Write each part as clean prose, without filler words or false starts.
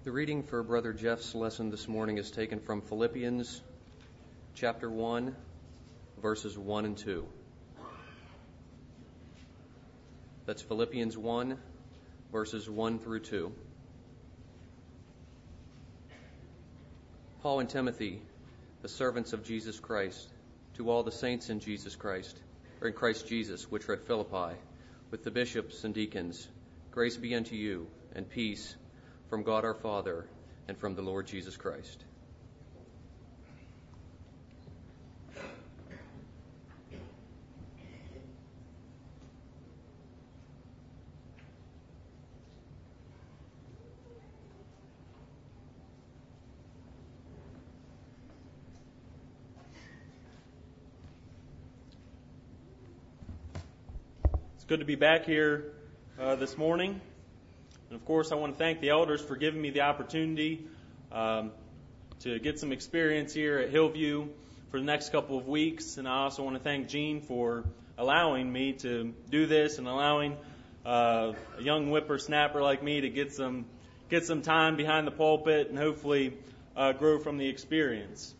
The reading for Brother Jeff's lesson this morning is taken from Philippians chapter 1, verses 1 and 2. That's Philippians 1, verses 1 through 2. Paul and Timothy, the servants of Jesus Christ, to all the saints in Jesus Christ, or in Christ Jesus, which are at Philippi, with the bishops and deacons, grace be unto you, and peace from God our Father, and from the Lord Jesus Christ. It's good to be back here this morning. And of course, I want to thank the elders for giving me the opportunity to get some experience here at Hillview for the next couple of weeks. And I also want to thank Gene for allowing me to do this and allowing a young whippersnapper like me to get some time behind the pulpit and hopefully grow from the experience.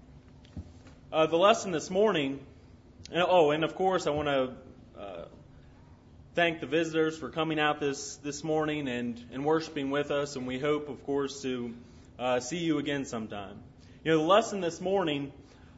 The lesson this morning, and of course, I want to thank the visitors for coming out this morning and worshiping with us, and we hope, of course, to see you again sometime. You know, the lesson this morning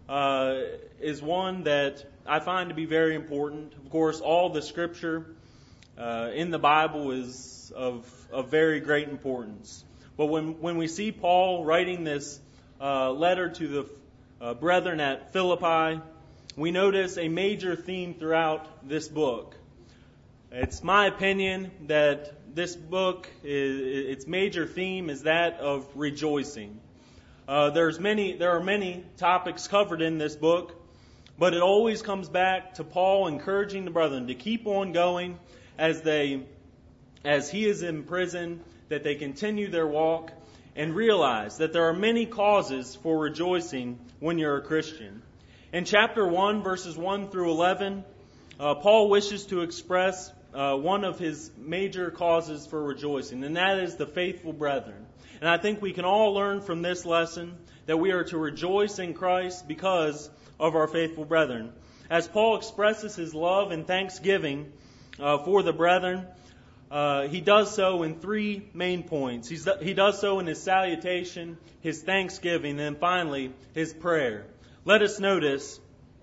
is one that I find to be very important. Of course, all the Scripture in the Bible is of very great importance. But when we see Paul writing this letter to the brethren at Philippi, we notice a major theme throughout this book. It's my opinion that this book, its major theme is that of rejoicing. There are many topics covered in this book, but it always comes back to Paul encouraging the brethren to keep on going as he is in prison, that they continue their walk and realize that there are many causes for rejoicing when you're a Christian. In chapter 1, verses 1 through 11, Paul wishes to express one of his major causes for rejoicing, and that is the faithful brethren. And I think we can all learn from this lesson that we are to rejoice in Christ because of our faithful brethren. As Paul expresses his love and thanksgiving for the brethren, he does so in three main points. He does so in his salutation, his thanksgiving, and then finally his prayer. Let us notice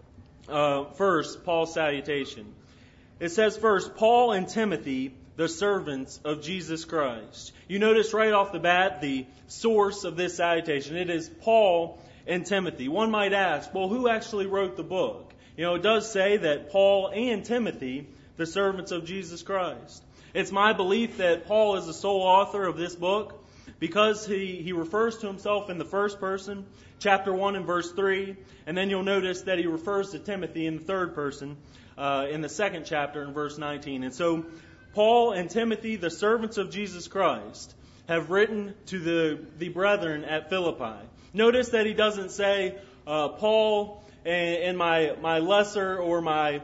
first Paul's salutation. It says first, Paul and Timothy, the servants of Jesus Christ. You notice right off the bat the source of this salutation. It is Paul and Timothy. One might ask, well, who actually wrote the book? You know, it does say that Paul and Timothy, the servants of Jesus Christ. It's my belief that Paul is the sole author of this book because he refers to himself in the first person, chapter 1 and verse 3, and then you'll notice that he refers to Timothy in the third person in the second chapter in verse 19. And so Paul and Timothy, the servants of Jesus Christ, have written to the brethren at Philippi. Notice that he doesn't say Paul and my lesser or my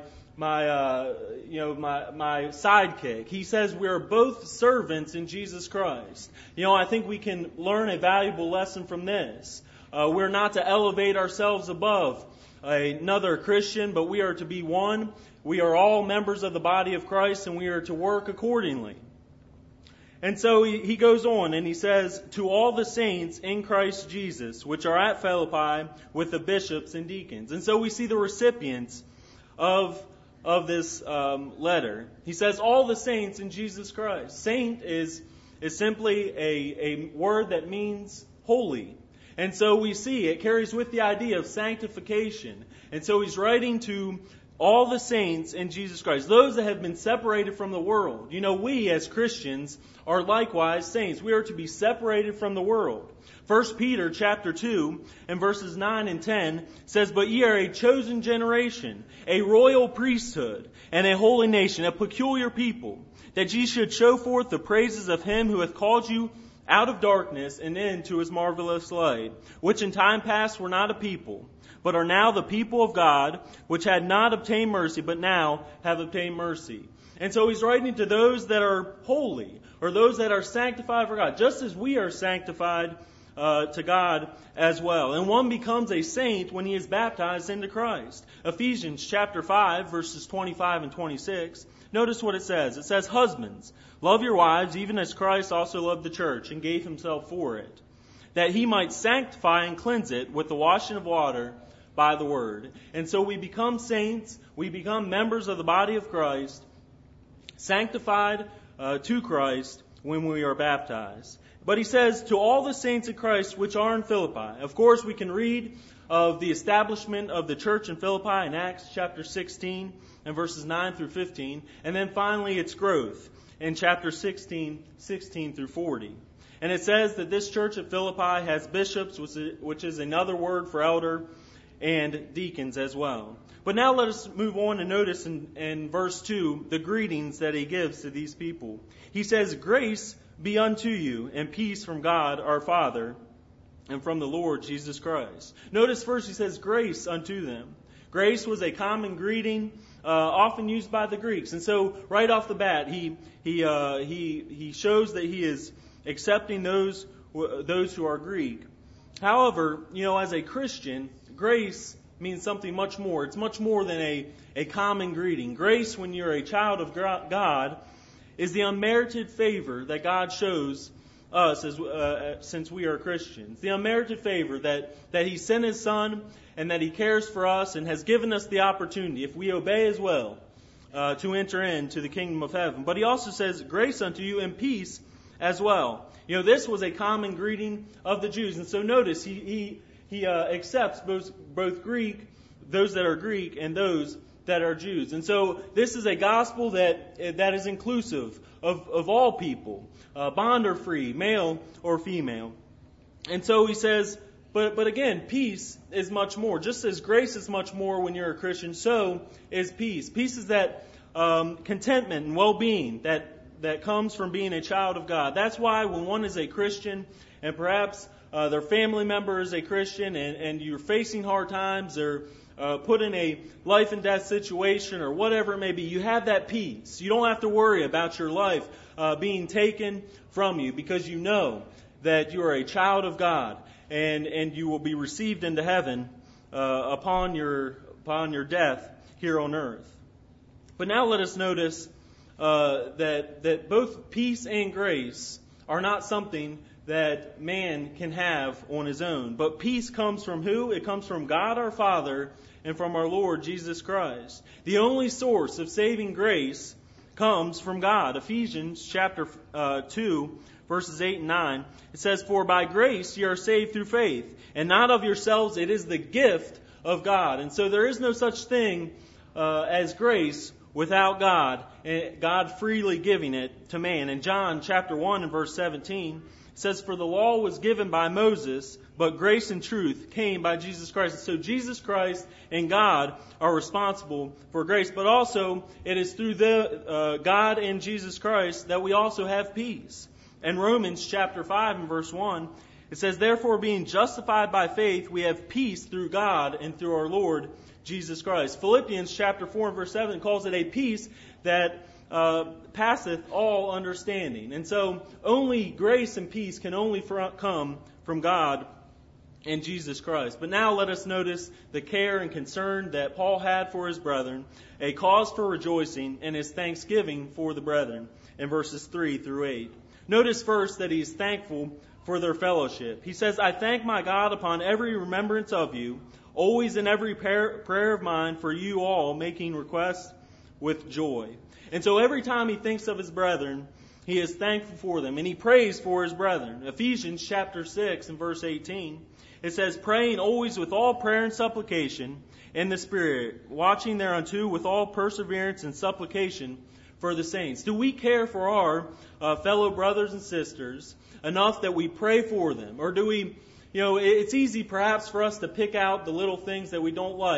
sidekick. He says we are both servants in Jesus Christ. You know, I think we can learn a valuable lesson from this. We're not to elevate ourselves above another Christian, but we are to be one. We are all members of the body of Christ, and we are to work accordingly. And so he goes on and he says, to all the saints in Christ Jesus, which are at Philippi with the bishops and deacons. And so we see the recipients of this letter. He says, all the saints in Jesus Christ. Saint is simply a word that means holy. And so we see it carries with the idea of sanctification. And so he's writing to all the saints in Jesus Christ, those that have been separated from the world. You know, we as Christians are likewise saints. We are to be separated from the world. 1 Peter chapter 2 and verses 9 and 10 says, but ye are a chosen generation, a royal priesthood, and a holy nation, a peculiar people, that ye should show forth the praises of him who hath called you out of darkness and into his marvelous light, which in time past were not a people, but are now the people of God, which had not obtained mercy, but now have obtained mercy. And so he's writing to those that are holy, or those that are sanctified for God, just as we are sanctified to God as well. And one becomes a saint when he is baptized into Christ. Ephesians chapter 5, verses 25 and 26. Notice what it says. It says, "Husbands, love your wives, even as Christ also loved the church and gave himself for it, that he might sanctify and cleanse it with the washing of water by the word." And so we become saints, we become members of the body of Christ, sanctified to Christ when we are baptized. But he says, to all the saints in Christ which are in Philippi. Of course, we can read of the establishment of the church in Philippi in Acts chapter 16 and verses 9 through 15. And then finally its growth in chapter 16 through 40. And it says that this church at Philippi has bishops, which is another word for elder, and deacons as well. But now let us move on and notice in verse 2 the greetings that he gives to these people. He says, "Grace be unto you, and peace from God our Father, and from the Lord Jesus Christ." Notice first he says, "Grace unto them." Grace was a common greeting, often used by the Greeks. And so right off the bat, he shows that he is accepting those who are Greek. However, as a Christian, grace means something much more. It's much more than a common greeting. Grace, when you're a child of God, is the unmerited favor that God shows us since we are Christians. The unmerited favor that He sent His Son and that He cares for us and has given us the opportunity, if we obey as well, to enter into the kingdom of heaven. But He also says, "Grace unto you and peace as well." This was a common greeting of the Jews. And so notice, He accepts both Greek, those that are Greek, and those that are Jews. And so this is a gospel that is inclusive of all people, bond or free, male or female. And so he says, but again, peace is much more. Just as grace is much more when you're a Christian, so is peace. Peace is that contentment and well-being that comes from being a child of God. That's why when one is a Christian, and perhaps their family member is a Christian, and you're facing hard times, or put in a life and death situation, or whatever it may be, you have that peace. You don't have to worry about your life being taken from you, because you know that you are a child of God, and you will be received into heaven upon your death here on earth. But now let us notice that both peace and grace are not something that man can have on his own. But peace comes from who? It comes from God our Father and from our Lord Jesus Christ. The only source of saving grace comes from God. Ephesians chapter 2, verses 8 and 9. It says, "For by grace ye are saved through faith, and not of yourselves, it is the gift of God." And so there is no such thing as grace without God, and God freely giving it to man. In John chapter 1 and verse 17, it says, "For the law was given by Moses, but grace and truth came by Jesus Christ." So Jesus Christ and God are responsible for grace. But also, it is through God and Jesus Christ that we also have peace. In Romans chapter 5 and verse 1, it says, "Therefore, being justified by faith, we have peace through God and through our Lord Jesus Christ." Philippians chapter 4 and verse 7 calls it a peace that passeth all understanding. And so only grace and peace can only come from God and Jesus Christ. But now let us notice the care and concern that Paul had for his brethren, a cause for rejoicing, and his thanksgiving for the brethren in verses 3 through 8. Notice first that he is thankful for their fellowship. He says, "I thank my God upon every remembrance of you, always in every prayer of mine for you all, making requests with joy." And so every time he thinks of his brethren, he is thankful for them, and he prays for his brethren. Ephesians chapter 6 and verse 18, it says, "Praying always with all prayer and supplication in the Spirit, watching thereunto with all perseverance and supplication for the saints." Do we care for our fellow brothers and sisters enough that we pray for them? Or do we, it's easy perhaps for us to pick out the little things that we don't like,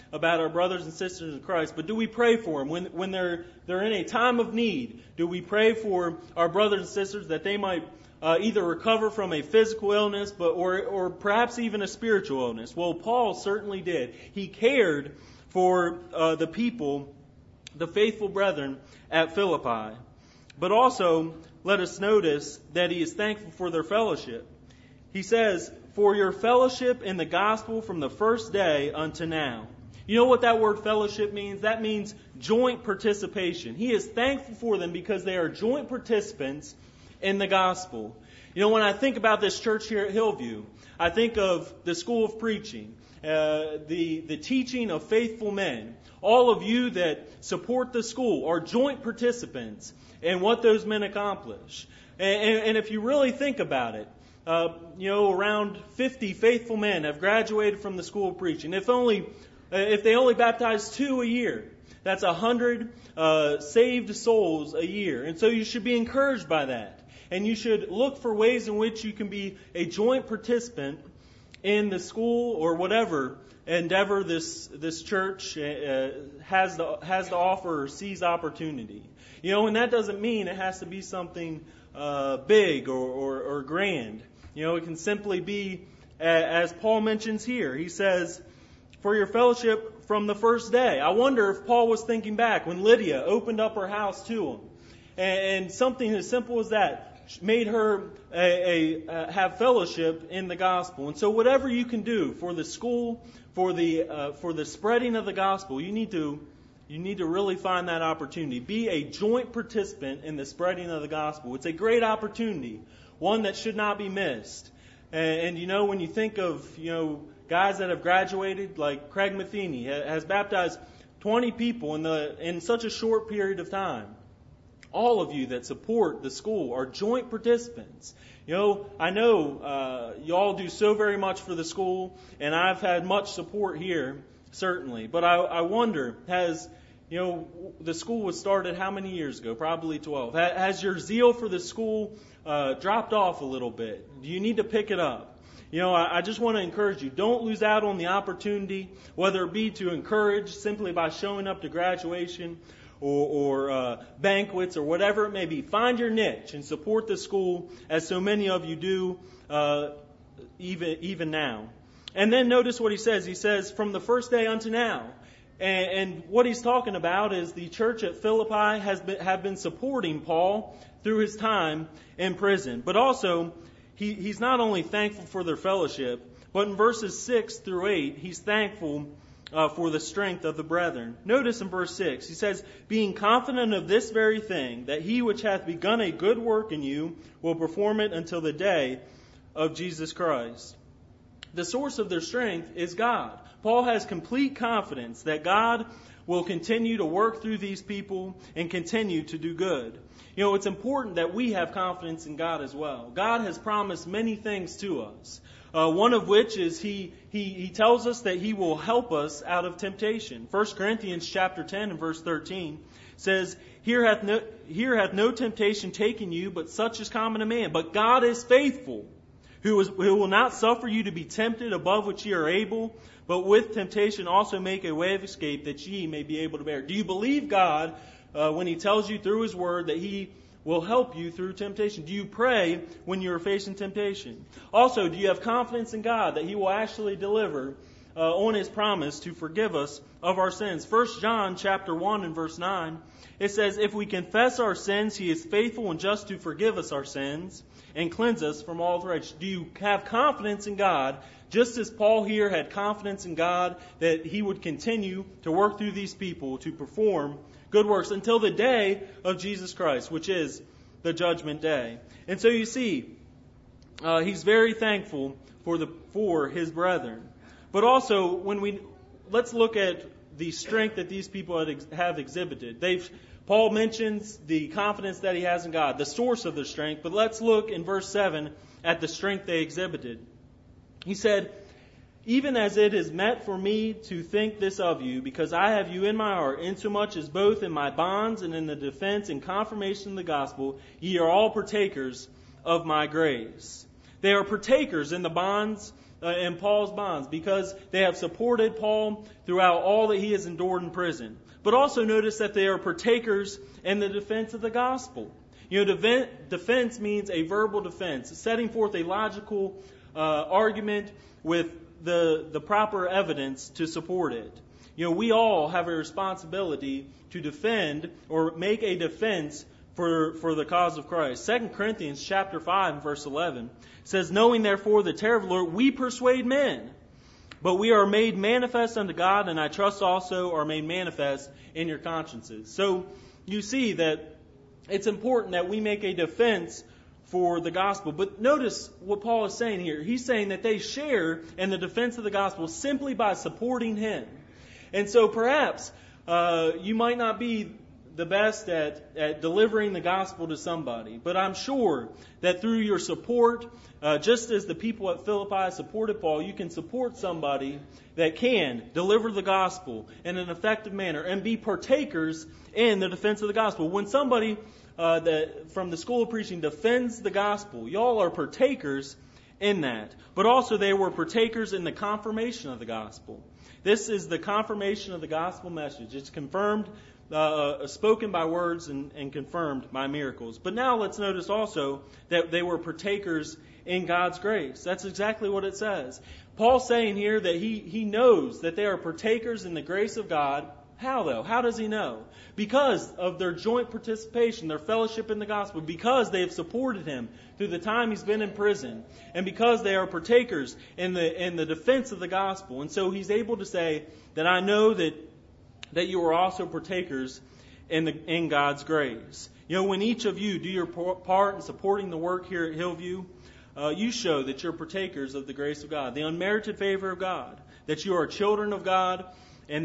about our brothers and sisters in Christ, but do we pray for them when they're in a time of need? Do we pray for our brothers and sisters that they might either recover from a physical illness, or perhaps even a spiritual illness? Well, Paul certainly did. He cared for the people, the faithful brethren at Philippi. But also, let us notice that he is thankful for their fellowship. He says, "For your fellowship in the gospel from the first day unto now." You know what that word fellowship means? That means joint participation. He is thankful for them because they are joint participants in the gospel. You know, when I think about this church here at Hillview, I think of the school of preaching, the teaching of faithful men. All of you that support the school are joint participants in what those men accomplish. And if you really think about it, around 50 faithful men have graduated from the school of preaching. If they only baptize 2 a year, that's 100 saved souls a year. And so you should be encouraged by that. And you should look for ways in which you can be a joint participant in the school or whatever endeavor this church has to offer or sees opportunity. You know, and that doesn't mean it has to be something big or grand. You know, it can simply be, as Paul mentions here, he says, "For your fellowship from the first day." I wonder if Paul was thinking back when Lydia opened up her house to him, and something as simple as that made her have fellowship in the gospel. And so, whatever you can do for the school, for the spreading of the gospel, you need to really find that opportunity. Be a joint participant in the spreading of the gospel. It's a great opportunity, one that should not be missed. And you know, when you think of guys that have graduated, like Craig Matheny has baptized 20 people in such a short period of time. All of you that support the school are joint participants. You know, I know you all do so very much for the school, and I've had much support here, certainly. But I wonder, the school was started how many years ago? Probably 12. Has your zeal for the school dropped off a little bit? Do you need to pick it up? You know, I just want to encourage you. Don't lose out on the opportunity, whether it be to encourage simply by showing up to graduation or banquets or whatever it may be. Find your niche and support the school as so many of you do even now. And then notice what he says. He says, "From the first day unto now." And what he's talking about is the church at Philippi have been supporting Paul through his time in prison. But also, he's not only thankful for their fellowship, but in verses 6 through 8, he's thankful for the strength of the brethren. Notice in verse 6, he says, "Being confident of this very thing, that he which hath begun a good work in you will perform it until the day of Jesus Christ." The source of their strength is God. Paul has complete confidence that God will continue to work through these people and continue to do good. You know, it's important that we have confidence in God as well. God has promised many things to us. One of which is he tells us that he will help us out of temptation. 1 Corinthians chapter 10 and verse 13 says, Here hath no temptation taken you, but such is common to man. But God is faithful, who will not suffer you to be tempted above which ye are able, but with temptation also make a way of escape, that ye may be able to bear. Do you believe God when he tells you through his word that he will help you through temptation? Do you pray when you're facing temptation? Also, do you have confidence in God that he will actually deliver on his promise to forgive us of our sins? 1 John chapter 1 and verse 9, it says, "If we confess our sins, he is faithful and just to forgive us our sins and cleanse us from all unrighteousness." Do you have confidence in God, just as Paul here had confidence in God that he would continue to work through these people to perform good works until the day of Jesus Christ, which is the judgment day? And so you see, he's very thankful for his brethren. But also, let's look at the strength that these people have exhibited. Paul mentions the confidence that he has in God, the source of their strength. But let's look in verse 7 at the strength they exhibited. He said, "Even as it is meet for me to think this of you, because I have you in my heart, insomuch as both in my bonds and in the defense and confirmation of the gospel, ye are all partakers of my grace." They are partakers in the bonds in Paul's bonds, because they have supported Paul throughout all that he has endured in prison. But also notice that they are partakers in the defense of the gospel. Defense means a verbal defense, setting forth a logical argument with the proper evidence to support it. We all have a responsibility to defend or make a defense for the cause of Christ. 2 Corinthians chapter 5 and verse 11 says, knowing therefore the terror of the Lord, we persuade men, but we are made manifest unto God, and I trust also are made manifest in your consciences. So you see that it's important that we make a defense for the gospel. But notice what Paul is saying here. He's saying that they share in the defense of the gospel simply by supporting him. And so perhaps you might not be the best at delivering the gospel to somebody, but I'm sure that through your support, just as the people at Philippi supported Paul, you can support somebody that can deliver the gospel in an effective manner and be partakers in the defense of the gospel. When somebody from the school of preaching defends the gospel, y'all are partakers in that. But also they were partakers in the confirmation of the gospel. This is the confirmation of the gospel message. It's confirmed, spoken by words and confirmed by miracles. But now let's notice also that they were partakers in God's grace. That's exactly what it says. Paul's saying here that he knows that they are partakers in the grace of God. How though? How does he know? Because of their joint participation, their fellowship in the gospel, because they have supported him through the time he's been in prison, and because they are partakers in the defense of the gospel. And so he's able to say that I know that you are also partakers in God's grace. When each of you do your part in supporting the work here at Hillview, you show that you're partakers of the grace of God, the unmerited favor of God, that you are children of God, and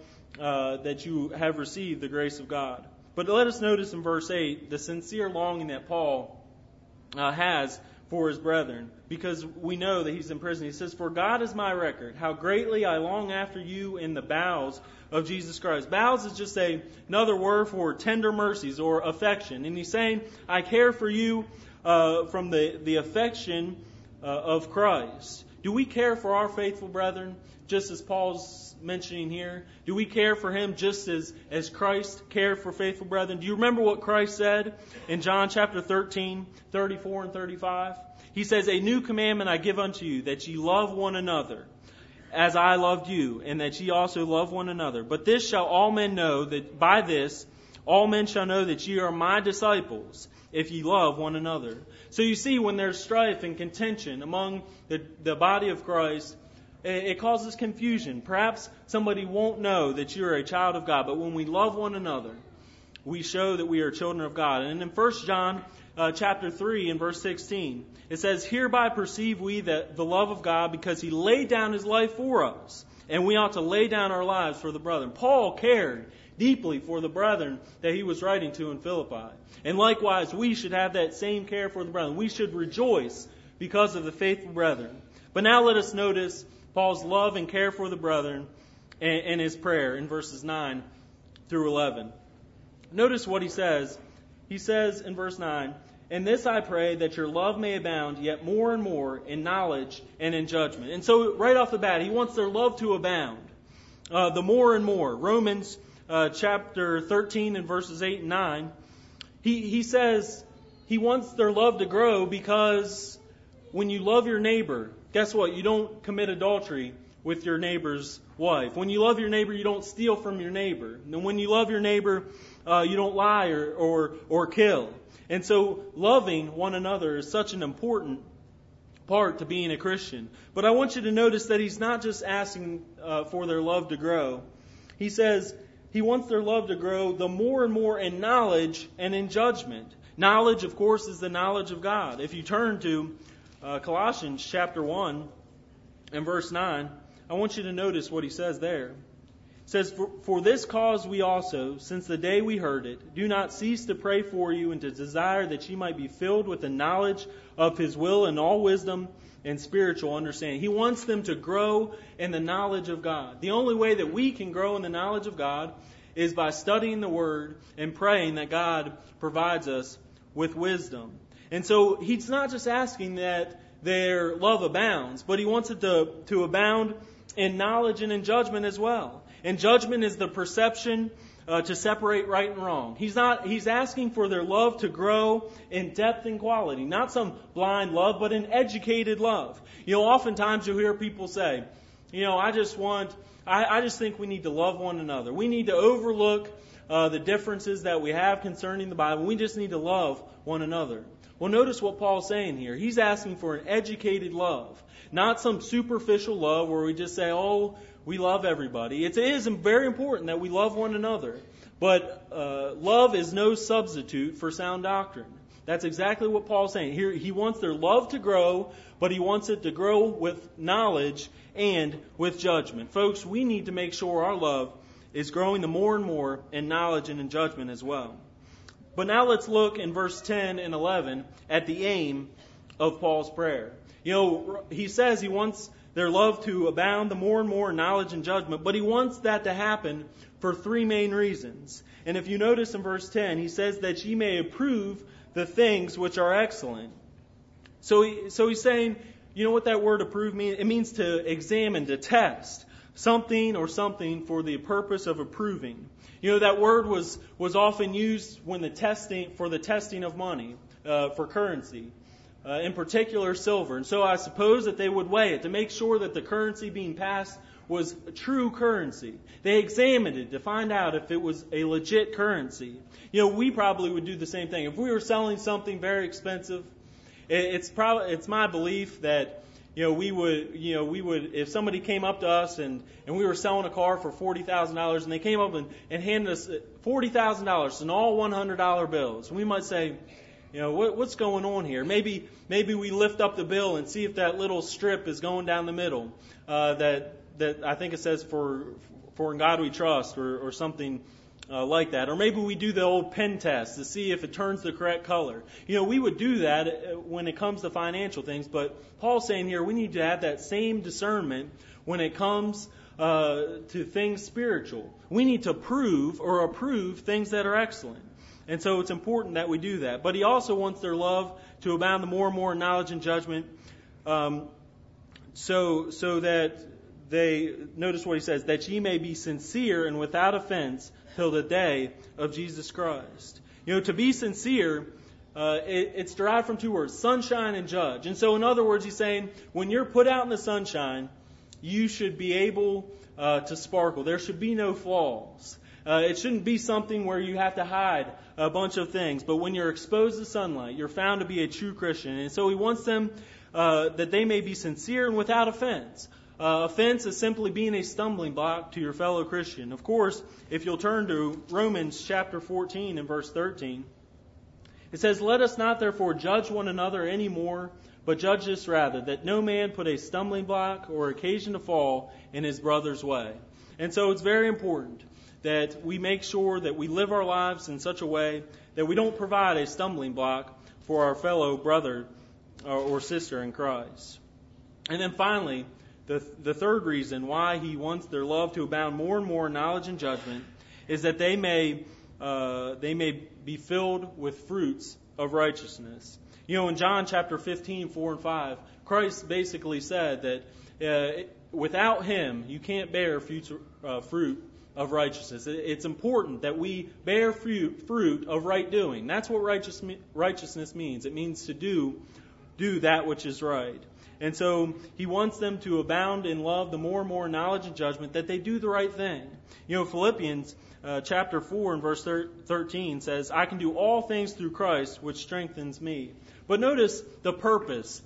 that you have received the grace of God. But let us notice in verse 8 the sincere longing that Paul has for his brethren, because we know that he's in prison. He says, for God is my record, how greatly I long after you in the bowels of Jesus Christ. Bowels is just another word for tender mercies or affection. And he's saying, I care for you from the affection of Christ. Do we care for our faithful brethren, just as Paul's mentioning here? Do we care for him just as Christ cared for faithful brethren? Do you remember what Christ said in John chapter 13, 34 and 35? He says, a new commandment I give unto you, that ye love one another, as I loved you, and that ye also love one another. But this shall all men know, that by this all men shall know that ye are my disciples, if ye love one another. So you see, when there's strife and contention among the body of Christ, it causes confusion. Perhaps somebody won't know that you're a child of God, but when we love one another, we show that we are children of God. And in 1 John chapter 3 and verse 16, it says, hereby perceive we that the love of God, because he laid down his life for us, and we ought to lay down our lives for the brethren. Paul cared deeply for the brethren that he was writing to in Philippi. And likewise, we should have that same care for the brethren. We should rejoice because of the faithful brethren. But now let us notice Paul's love and care for the brethren and his prayer in verses 9 through 11. Notice what he says. He says in verse 9, in this I pray, that your love may abound yet more and more in knowledge and in judgment. And so right off the bat, he wants their love to abound. The more and more. Romans chapter 13 and verses 8 and 9, he says he wants their love to grow, because when you love your neighbor, guess what? You don't commit adultery with your neighbor's wife. When you love your neighbor, you don't steal from your neighbor. And when you love your neighbor, you don't lie or kill. And so loving one another is such an important part to being a Christian. But I want you to notice that he's not just asking for their love to grow. He says he wants their love to grow the more and more in knowledge and in judgment. Knowledge, of course, is the knowledge of God. If you turn to Colossians chapter 1 and verse 9, I want you to notice what he says there. It says, for this cause we also, since the day we heard it, do not cease to pray for you and to desire that ye might be filled with the knowledge of his will and all wisdom and spiritual understanding. He wants them to grow in the knowledge of God. The only way that we can grow in the knowledge of God is by studying the Word and praying that God provides us with wisdom. And so he's not just asking that their love abounds, but He wants it to abound in knowledge and in judgment as well. And judgment is the perception to separate right and wrong. He's asking for their love to grow in depth and quality, not some blind love, but an educated love. Oftentimes you'll hear people say, I just think we need to love one another. We need to overlook the differences that we have concerning the Bible. We just need to love one another. Well, notice what Paul's saying here. He's asking for an educated love, not some superficial love where we just say, oh, we love everybody. It is very important that we love one another, but love is no substitute for sound doctrine. That's exactly what Paul's saying. Here, he wants their love to grow, but he wants it to grow with knowledge and with judgment. Folks, we need to make sure our love is growing the more and more in knowledge and in judgment as well. But now let's look in verse 10 and 11 at the aim of Paul's prayer. He says he wants their love to abound the more and more in knowledge and judgment, but he wants that to happen for three main reasons. And if you notice in verse 10, he says that ye may approve the things which are excellent. So he's saying, you know what that word approve means? It means to examine, to test something or something for the purpose of approving. That word was often used for the testing of money, for currency, in particular silver. And so I suppose that they would weigh it to make sure that the currency being passed was true currency. They examined it to find out if it was a legit currency. We probably would do the same thing. If we were selling something very expensive, it's my belief that we would if somebody came up to us and we were selling a car for $40,000 and they came up and handed us $40,000 in all $100 bills, we might say, what's going on here? Maybe we lift up the bill and see if that little strip is going down the middle that I think it says for in God we trust or something like that. Or maybe we do the old pen test to see if it turns the correct color. We would do that when it comes to financial things, but Paul's saying here we need to have that same discernment when it comes to things spiritual. We need to approve things that are excellent. And so it's important that we do that. But he also wants their love to abound the more and more in knowledge and judgment, so that they, notice what he says, that ye may be sincere and without offense till the day of Jesus Christ. To be sincere, it's derived from two words, sunshine and judge. And so in other words, he's saying, when you're put out in the sunshine, you should be able to sparkle. There should be no flaws. It shouldn't be something where you have to hide a bunch of things. But when you're exposed to sunlight, you're found to be a true Christian. And so he wants them that they may be sincere and without offense. Offense is simply being a stumbling block to your fellow Christian. Of course, if you'll turn to Romans chapter 14 and verse 13, it says, let us not therefore judge one another any more, but judge this rather, that no man put a stumbling block or occasion to fall in his brother's way. And so it's very important that we make sure that we live our lives in such a way that we don't provide a stumbling block for our fellow brother or sister in Christ. And then finally, the third reason why he wants their love to abound more and more in knowledge and judgment is that they may be filled with fruits of righteousness. In John chapter 15, 4 and 5, Christ basically said that without him, you can't bear fruit of righteousness. It's important that we bear fruit of right doing. That's what righteousness means. It means to do that which is right. And so he wants them to abound in love, the more and more knowledge and judgment, that they do the right thing. Philippians chapter 4 and verse 13 says, I can do all things through Christ, which strengthens me. But notice the purpose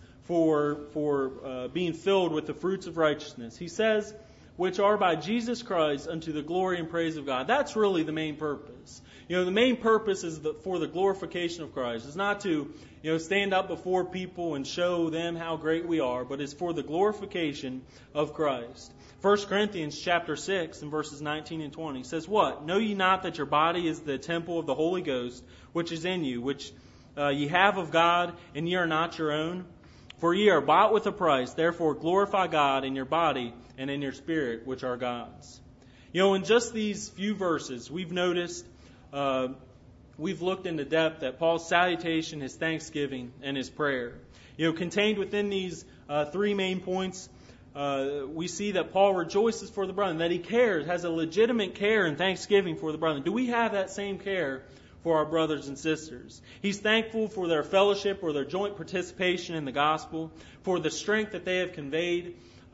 for being filled with the fruits of righteousness. He says, which are by Jesus Christ unto the glory and praise of God. That's really the main purpose. The main purpose is for the glorification of Christ. It's not to, stand up before people and show them how great we are, but it's for the glorification of Christ. 1 Corinthians chapter 6 and verses 19 and 20 says, what? Know ye not that your body is the temple of the Holy Ghost, which is in you, which ye have of God, and ye are not your own? For ye are bought with a price, therefore glorify God in your body and in your spirit, which are God's. In just these few verses, we've noticed we've looked into depth at Paul's salutation, his thanksgiving, and his prayer. Contained within these three main points, we see that Paul rejoices for the brethren, that he cares, has a legitimate care and thanksgiving for the brethren. Do we have that same care for our brothers and sisters? He's thankful for their fellowship or their joint participation in the gospel, for the strength that they have conveyed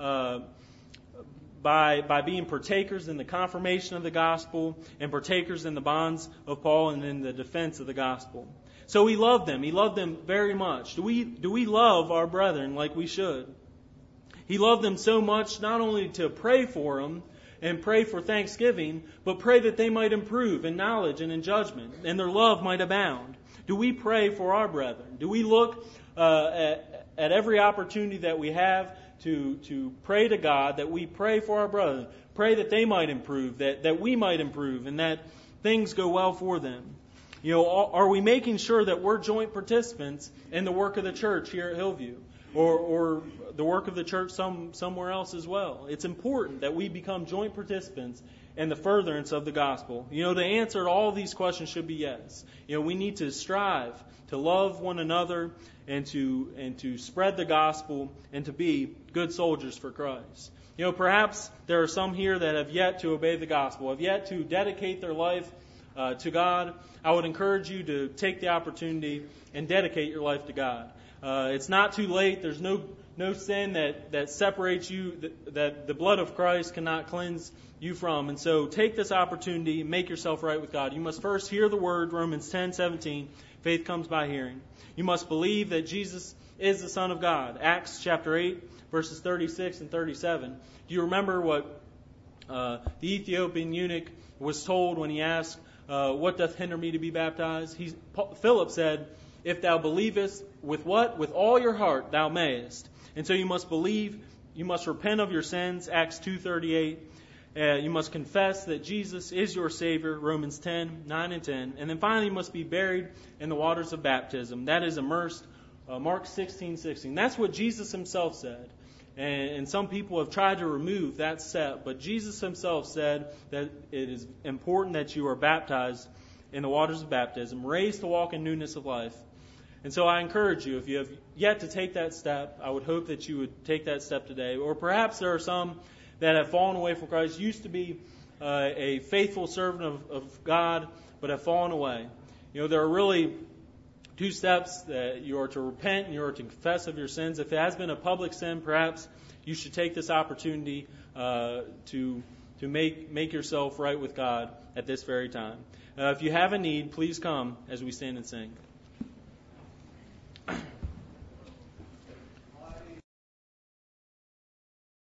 by being partakers in the confirmation of the gospel and partakers in the bonds of Paul and in the defense of the gospel. So he loved them. He loved them very much. Do we love our brethren like we should? He loved them so much not only to pray for them and pray for thanksgiving, but pray that they might improve in knowledge and in judgment, and their love might abound. Do we pray for our brethren? Do we look at every opportunity that we have to pray to God, that we pray for our brethren, pray that they might improve, that we might improve, and that things go well for them? Are we making sure that we're joint participants in the work of the church here at Hillview, or the work of the church somewhere else as well? It's important that we become joint participants in the furtherance of the gospel. The answer to all these questions should be yes. We need to strive to love one another and to spread the gospel and to be good soldiers for Christ. Perhaps there are some here that have yet to obey the gospel, have yet to dedicate their life to God. I would encourage you to take the opportunity and dedicate your life to God. It's not too late. There's no sin that separates you, that the blood of Christ cannot cleanse you from. And so take this opportunity and make yourself right with God. You must first hear the word, Romans 10:17. Faith comes by hearing. You must believe that Jesus is the Son of God. Acts chapter 8, verses 36 and 37. Do you remember what the Ethiopian eunuch was told when he asked, what doth hinder me to be baptized? Philip said, if thou believest with what? With all your heart thou mayest. And so you must believe, you must repent of your sins, Acts 2:38. You must confess that Jesus is your Savior, Romans 10:9 and 10. And then finally you must be buried in the waters of baptism. That is immersed, Mark 16:16. That's what Jesus himself said. And some people have tried to remove that step, but Jesus himself said that it is important that you are baptized in the waters of baptism, raised to walk in newness of life. And so I encourage you, if you have yet to take that step, I would hope that you would take that step today. Or perhaps there are some that have fallen away from Christ, used to be a faithful servant of God, but have fallen away. There are really two steps: that you are to repent and you are to confess of your sins. If it has been a public sin, perhaps you should take this opportunity to make yourself right with God at this very time. If you have a need, please come as we stand and sing.